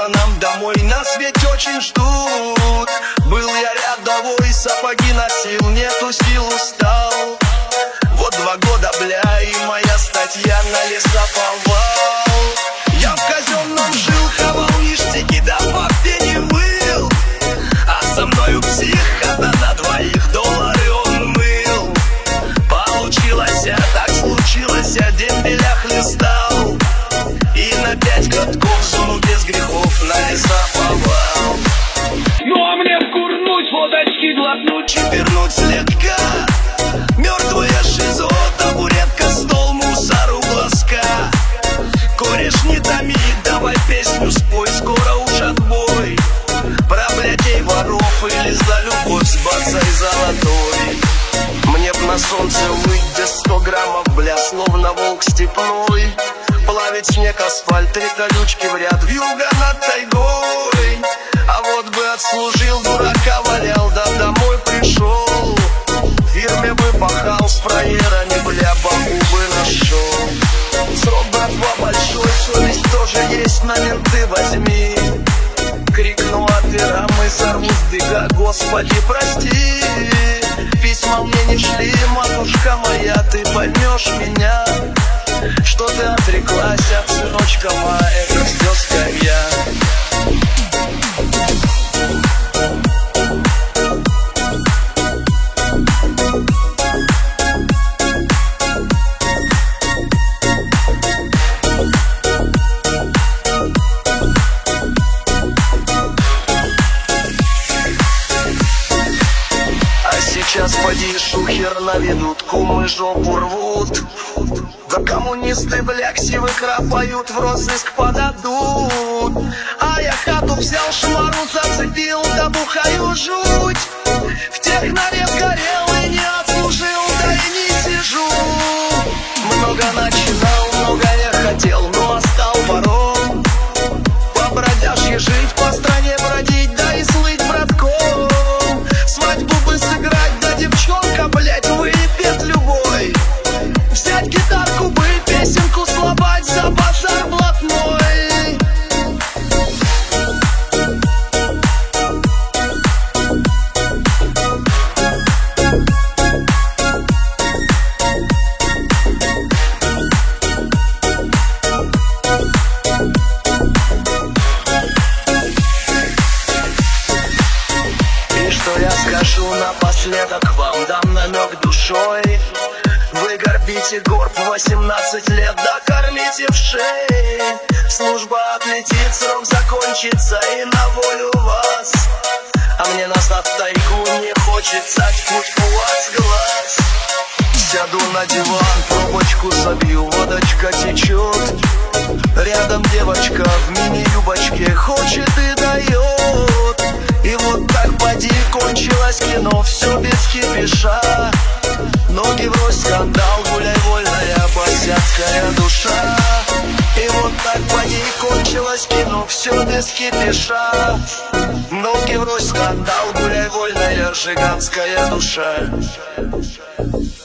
нам домой, нас ведь очень ждут. Был я рядовой, сапоги носил, нету сил, устал. Вот 2 года, бля, и моя статья на лесоповал. Я в казенном жил, хавал ништяки, да вообще не мыл. А со мною псих, когда на 2 доллары он мыл. Получилось, так случилось, дембеля хлестал. И на 5 годков зону без грехов на лесоповал. Ну а мне вкурнуть, водочки глотнуть, чипернуть слегка. Мертвая шизо, табуретка, стол, мусор у глазка. Кореш, не томи, давай песню спой, скоро уж отбой. Про блядей, воров или за любовь с бацей золотой. Мне б на солнце выйти 100 граммов, бля, словно волк степной. Плавить снег, асфальт, 3 колючки в ряд, вьюга над тайгой. А вот бы отслужил, дурака валял, да домой пришел. В фирме бы пахал с фраерами, бля, бабу бы нашел. Срок, братва, большой, совесть тоже есть, на менты возьми. Крикну операм и сорву с бега, Господи, прости. Письма мне не шли, матушка моя, ты поймешь меня. Что ты отреклась от сыночка моя, это слез я. Сейчас поди шухер наведут, кумы жопу рвут. Да коммунисты, бля, ксивы крапают, в розыск подадут. А я хату взял, шмару зацепил, да бухаю жуть. В техноре сгорел и не отслужил, да и не сижу. Много начинал, много я хотел, но стал вором. По бродяжке жить, по стране бродить, да и слыть братком. Свадьбу бы сыграть, да девчонка, блять, выпьет любой. Взять гитарку бы, песенку сломать за базар блатной. И что я скажу напоследок вам, дам намек душой. Вы горбите горб 18 лет, да кормите в шее. Служба отлетит, срок закончится и на волю вас. А мне назад в тайгу не хочется тьфуть у вас глаз. Сяду на диван, пробочку забью, водочка течет. Рядом девочка в мини-юбочке хочет и дает. И вот так поди, кончилось кино, все без кипиша. Ноги врозь, скандал, гуляй вольная босяцкая душа. И вот так поди, кончилось кино, все без кипиша. Ноги врозь, скандал, гуляй вольная жиганская душа.